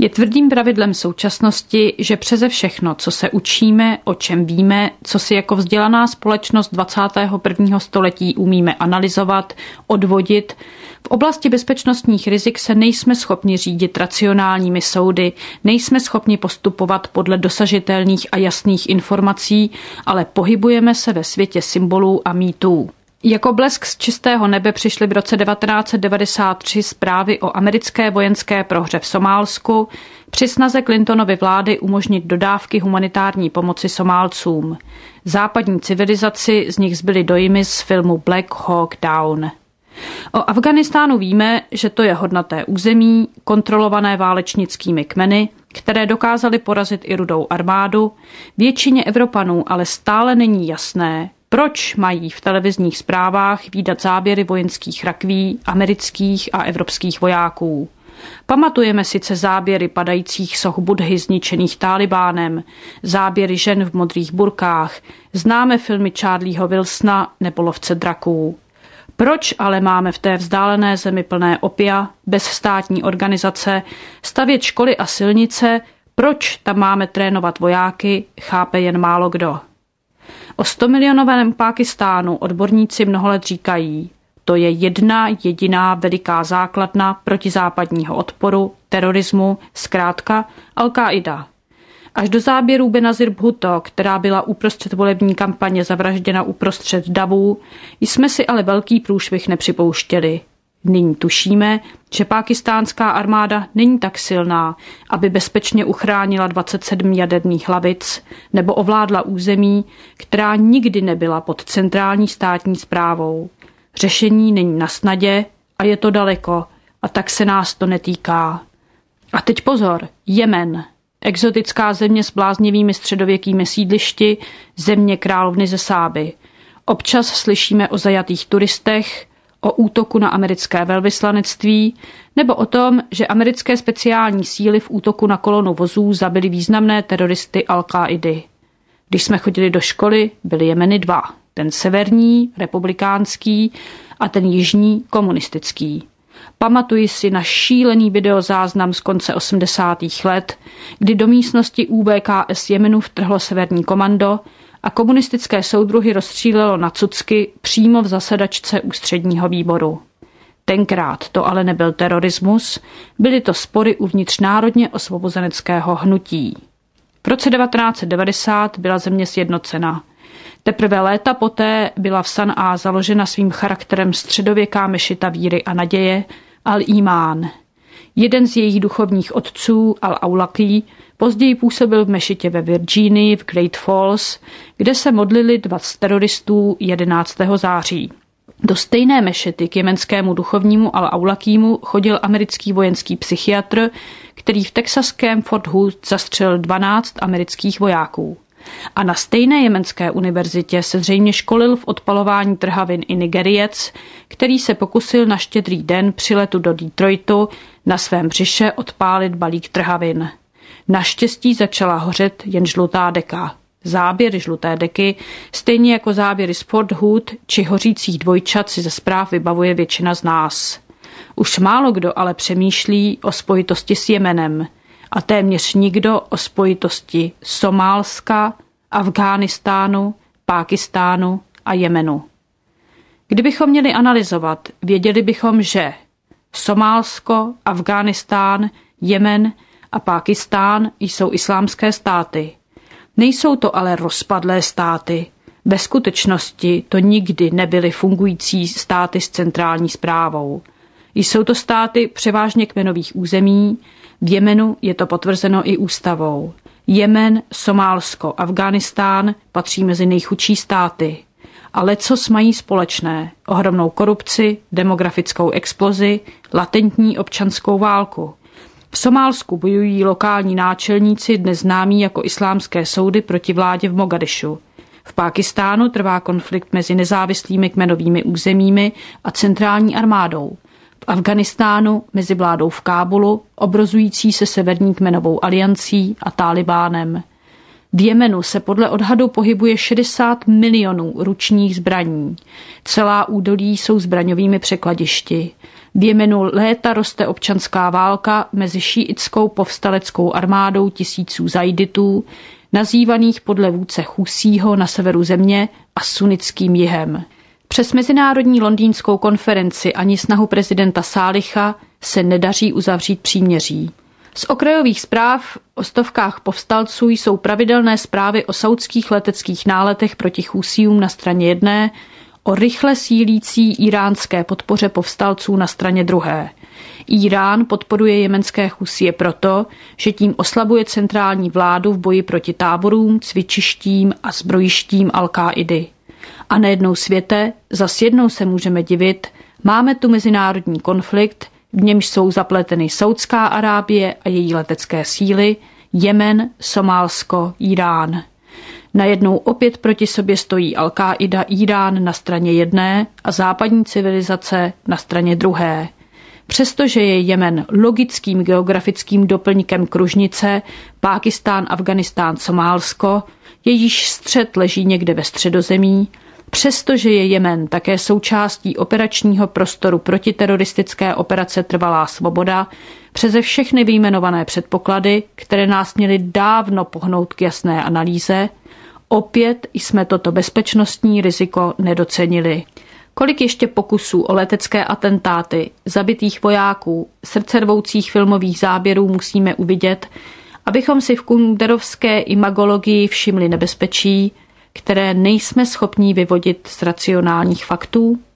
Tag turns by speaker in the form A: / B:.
A: Je tvrdým pravidlem současnosti, že přeze všechno, co se učíme, o čem víme, co si jako vzdělaná společnost 21. století umíme analyzovat, odvodit, v oblasti bezpečnostních rizik se nejsme schopni řídit racionálními soudy, nejsme schopni postupovat podle dosažitelných a jasných informací, ale pohybujeme se ve světě symbolů a mýtů. Jako blesk z čistého nebe přišly v roce 1993 zprávy o americké vojenské prohře v Somálsku při snaze Clintonovy vlády umožnit dodávky humanitární pomoci Somálcům. Západní civilizaci z nich zbyly dojmy z filmu Black Hawk Down. O Afghánistánu víme, že to je hodnaté území, kontrolované válečnickými kmeny, které dokázaly porazit i Rudou armádu. Většině Evropanů ale stále není jasné, proč mají v televizních zprávách vídat záběry vojenských rakví amerických a evropských vojáků. Pamatujeme sice záběry padajících soch Buddhy zničených Tálibánem, záběry žen v modrých burkách, známe filmy Charlieho Wilsona nebo Lovce draků. Proč ale máme v té vzdálené zemi plné opia, bez státní organizace, stavět školy a silnice, proč tam máme trénovat vojáky, chápe jen málo kdo. O 100milionovém Pákistánu odborníci mnoho let říkají, to je jedna jediná veliká základna protizápadního odporu, terorismu, zkrátka Al-Qaida. Až do záběrů Benazir Bhutto, která byla uprostřed volební kampaně zavražděna uprostřed davů, jsme si ale velký průšvih nepřipouštěli. Nyní tušíme, že pákistánská armáda není tak silná, aby bezpečně uchránila 27 jaderných hlavic nebo ovládla území, která nikdy nebyla pod centrální státní správou. Řešení není na snadě a je to daleko, a tak se nás to netýká. A teď pozor, Jemen. Exotická země s bláznivými středověkými sídlišti, země královny ze Sáby. Občas slyšíme o zajatých turistech, o útoku na americké velvyslanectví nebo o tom, že americké speciální síly v útoku na kolonu vozů zabili významné teroristy Al-Káidy. Když jsme chodili do školy, byly Jemeny dva. Ten severní, republikánský a ten jižní, komunistický. Pamatuji si na šílený videozáznam z konce 80. let, kdy do místnosti UVKS Jemenu vtrhlo severní komando a komunistické soudruhy rozstřílelo na cucky přímo v zasedačce ústředního výboru. Tenkrát to ale nebyl terorismus, byly to spory uvnitř národně osvobozeneckého hnutí. V roce 1990 byla země sjednocena. Teprve léta poté byla v Saná založena svým charakterem středověká mešita víry a naděje, Al-Imán. Jeden z jejich duchovních otců, Al-Aulaqí, později působil v mešitě ve Virginii v Great Falls, kde se modlili 20 teroristů 11. září. Do stejné mešity k jemenskému duchovnímu Al-Aulaqímu chodil americký vojenský psychiatr, který v texaském Fort Hood zastřelil 12 amerických vojáků. A na stejné jemenské univerzitě se zřejmě školil v odpalování trhavin i Nigeriec, který se pokusil na Štědrý den při letu do Detroitu na svém břiše odpálit balík trhavin. Naštěstí začala hořet jen žlutá deka. Záběry žluté deky, stejně jako záběry z Fort Hood či hořících dvojčat si ze zpráv vybavuje většina z nás. Už málo kdo ale přemýšlí o spojitosti s Jemenem a téměř nikdo o spojitosti Somálska, Afghánistánu, Pákistánu a Jemenu. Kdybychom měli analyzovat, věděli bychom, že Somálsko, Afghánistán, Jemen a Pákistán jsou islámské státy. Nejsou to ale rozpadlé státy. Ve skutečnosti to nikdy nebyly fungující státy s centrální správou. Jsou to státy převážně kmenových území, v Jemenu je to potvrzeno i ústavou. Jemen, Somálsko, Afghánistán patří mezi nejchudší státy. A lecos mají společné: ohromnou korupci, demografickou explozi, latentní občanskou válku. V Somálsku bojují lokální náčelníci, dnes známí jako islámské soudy, proti vládě v Mogadišu. V Pákistánu trvá konflikt mezi nezávislými kmenovými územími a centrální armádou. V Afghánistánu mezi vládou v Kábulu, obrozující se severní kmenovou aliancí a Tálibánem. V Jemenu se podle odhadu pohybuje 60 milionů ručních zbraní. Celá údolí jsou zbraňovými překladišti. V Jemenu léta roste občanská válka mezi šíitskou povstaleckou armádou tisíců zajditů, nazývaných podle vůdce Husího na severu země, a sunnickým jihem. Přes mezinárodní londýnskou konferenci ani snahu prezidenta Sálicha se nedaří uzavřít příměří. Z okrajových zpráv o stovkách povstalců jsou pravidelné zprávy o saudských leteckých náletech proti Husíům na straně jedné, o rychle sílící iránské podpoře povstalců na straně druhé. Irán podporuje jemenské Husíje proto, že tím oslabuje centrální vládu v boji proti táborům, cvičištím a zbrojištím Al-Káidy. A nejednou světe, zas jednou se můžeme divit, máme tu mezinárodní konflikt, v němž jsou zapleteny Saudská Arábie a její letecké síly, Jemen, Somálsko, Irán. Najednou opět proti sobě stojí Al-Káida Irán na straně jedné a západní civilizace na straně druhé. Přestože je Jemen logickým geografickým doplňkem kružnice Pákistán, Afganistán, Somálsko, jejíž střed leží někde ve Středozemí, přestože je Jemen také součástí operačního prostoru protiteroristické operace Trvalá svoboda, přeze všechny vyjmenované předpoklady, které nás měly dávno pohnout k jasné analýze, opět jsme toto bezpečnostní riziko nedocenili. Kolik ještě pokusů o letecké atentáty, zabitých vojáků, srdcervoucích filmových záběrů musíme uvidět, abychom si v kunderovské imagologii všimli nebezpečí, které nejsme schopní vyvodit z racionálních faktů?